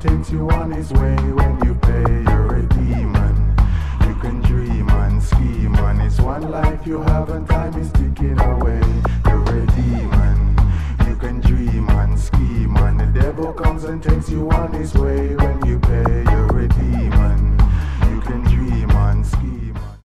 takes you on his way. When you pay, you're a demon. You can dream and scheme on. It's one life you have and time is ticking away. You're a demon. You can dream and scheme on. The devil comes and takes you on his way. When you pay.